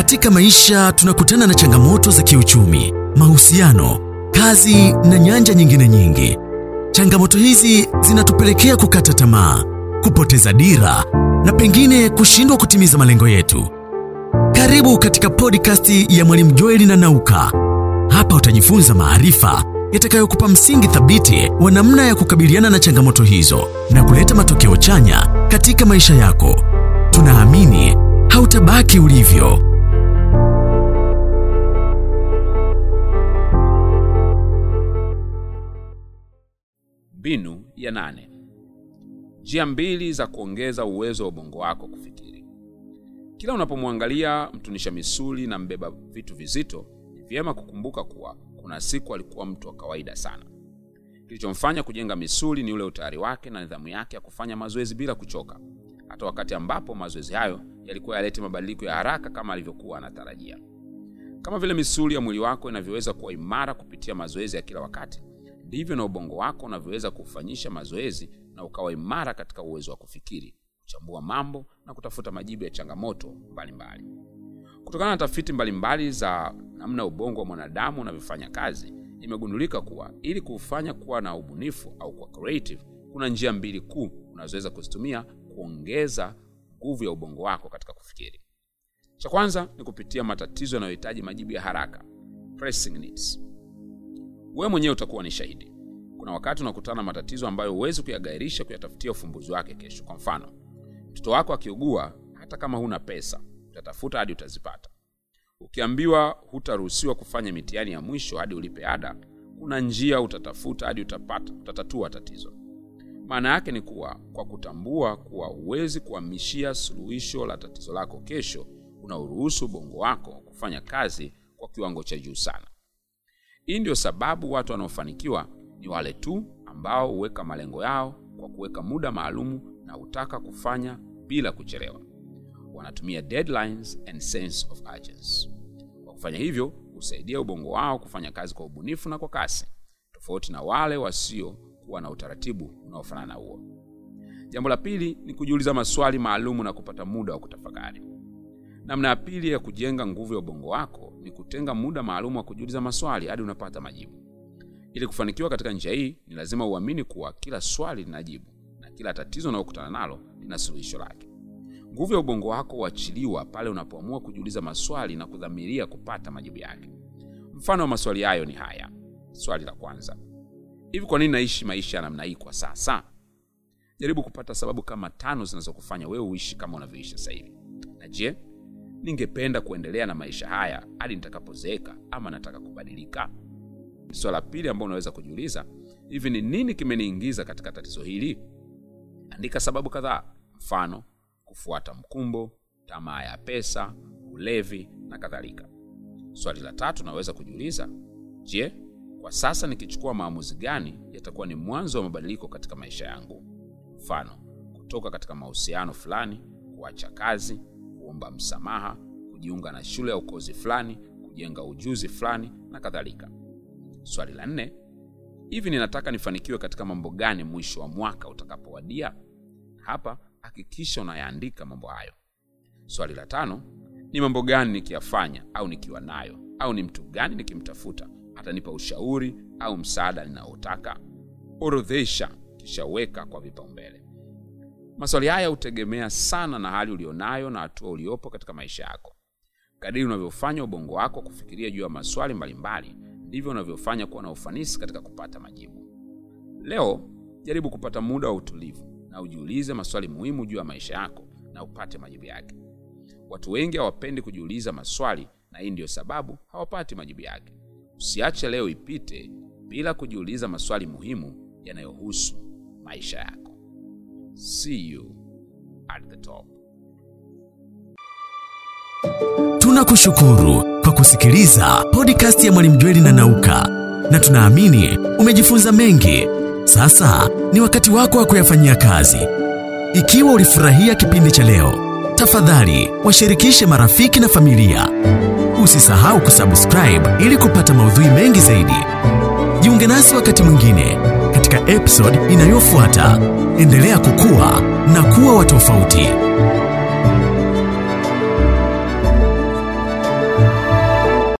Katika maisha tunakutana na changamoto za kiuchumi, mahusiano, kazi na nyanja nyingine nyingi. Changamoto hizi zinatupelekea kukata tamaa, kupoteza dira na pengine kushindwa kutimiza malengo yetu. Karibu katika podcast ya Mwalimu Joel na Nauka. Hapa utajifunza maarifa yatakayokupa msingi thabiti wa namna ya kukabiliana na changamoto hizo na kuleta matokeo chanya katika maisha yako. Tunaamini hautabaki ulivyo. Mbinu ya 8. Njia 2 za kuongeza uwezo wa ubongo wako kufikiri. Kila unapomwangalia mtunisha misuli na mbeba vitu vizito, ni vyema kukumbuka kuwa kuna siku alikuwa mtu wa kawaida sana. Kilichomfanya kujenga misuli ni ule utayari wake na nidhamu yake ya kufanya mazoezi bila kuchoka, hata wakati ambapo mazoezi hayo yalikuwa yalete mabadiliko ya haraka kama alivyokuwa anatarajia. Kama vile misuli ya mwili wako inavyoweza kuwa imara kupitia mazoezi ya kila wakati, ndivyo na ubongo wako unavyoweza kufanyisha mazoezi na ukawa imara katika uwezo wa kufikiri, kuchambua mambo na kutafuta majibu ya changamoto mbalimbali. Kutokana na tafiti mbalimbali za namna ubongo wa mwanadamu unavyofanya kazi, imegundulika kuwa ili kufanya kuwa na ubunifu au kuwa creative, kuna njia 2 kuu unazoweza kuzitumia kuongeza nguvu ya ubongo wako katika kufikiri. Cha kwanza ni kupitia matatizo yanayohitaji majibu ya haraka, pressing needs. Wewe mwenyewe utakuwa ni shahidi. Kuna wakati unakutana na matatizo ambayo huwezi kuyagairisha kuyatafutia ufumbuzi wake kesho. Kwa mfano, mtoto wako akiugua, hata kama huna pesa, utatafuta hadi utazipata. Ukiambiwa hutaruhusiwa kufanya mitihani ya mwisho hadi ulipe ada, kuna njia utatafuta hadi utatatua tatizo. Maana yake ni kuwa kwa kutambua kuwa huwezi kuhamishia suluhisho la tatizo lako kesho, unauruhusu ubongo wako kufanya kazi kwa kiwango cha juu sana. Hii ndio sababu watu wanaofanikiwa ni wale tu ambao huweka malengo yao kwa kuweka muda maalumu na hutaka kufanya bila kuchelewa. Wanatumia deadlines and sense of urgency. Kwa kufanya hivyo, husaidia ubongo wao kufanya kazi kwa ubunifu na kwa kasi, tofauti na wale wasio kuwa na utaratibu unaofanana huo. Jambo la pili ni kujiuliza maswali maalumu na kupata muda wa kutafakari. Namna ya pili ya kujenga nguvu ya ubongo wako ni kutenga muda maalumu wa kujiuliza maswali hadi unapata majibu. Ili kufanikiwa katika njia hii, ni lazima uamini kuwa kila swali lina jibu na kila tatizo unalokutana nalo lina suluhisho lake. Nguvu ya ubongo wako huachiliwa pale unapoamua kujiuliza maswali na kudhamiria kupata majibu yake. Mfano wa maswali hayo ni haya. Swali la kwanza: hivi kwa nini naishi maisha ya namna hii kwa sasa? Jaribu kupata sababu kama 5 zinazokufanya wewe uishi kama unavyoishi sasa hivi. Na je, ningependa kuendelea na maisha haya hadi nitakapozeeka ama nataka kubadilika? Swali la pili ambalo unaweza kujiuliza: hivi ni nini kimeniingiza katika tatizo hili? Andika sababu kadhaa, mfano kufuata mkumbo, tamaa ya pesa, ulevi na kadhalika. Swali la 3 unaweza kujiuliza: je, kwa sasa nikichukua maamuzi gani yatakuwa ni mwanzo wa mabadiliko katika maisha yangu? Mfano, kutoka katika mahusiano fulani, kuacha kazi, kuomba msamaha, kujiunga na shule au kozi fulani, kujenga ujuzi fulani na kadhalika. Swali la 4: hivi ninataka nifanikiwe katika mambo gani mwisho wa mwaka utakapowadia? Hapa hakikisha unayaandika mambo hayo. Swali la 5: ni mambo gani nikiyafanya au nikiwa nayo, au ni mtu gani nikimtafuta atanipa ushauri au msaada ninaotaka? Orodhesha kisha weka kwa vipaumbele. Maswali haya hutegemea sana na hali ulionayo na hatua uliopo katika maisha yako. Kadiri unavyofanya ubongo wako kufikiria juu ya maswali mbalimbali, ndivyo unavyofanya kuwa na ufanisi katika kupata majibu. Leo, jaribu kupata muda wa utulivu na ujiulize maswali muhimu juu ya maisha yako na upate majibu yake. Watu wengi hawapendi kujiuliza maswali, na hii ndio sababu hawapati majibu yake. Usiache leo ipite bila kujiuliza maswali muhimu yanayohusu maisha yako. See you at the top. Tunakushukuru kwa kusikiliza podcast ya Mwalimu Joel na Nauka, na tunaamini umejifunza mengi. Sasa ni wakati wako wa kuyafanyia kazi. Ikiwa ulifurahia kipindi cha leo, tafadhali washirikishe marafiki na familia. Usisahau kusubscribe ili kupata maudhui mengi zaidi. Jiunge nasi wakati mwingine katika episode inayofuata. Endelea kukua na kuwa wa tofauti.